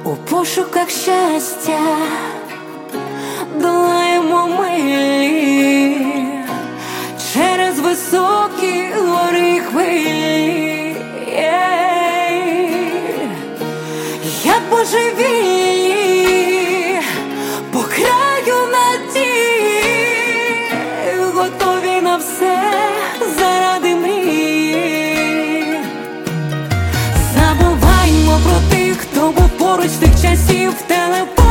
У пошуках щастя долаємо милі через високі гори й хвилі, як божевільні по краю надії, готові на все заради мрії. Забуваймо про тих, хто був поруч тих часів.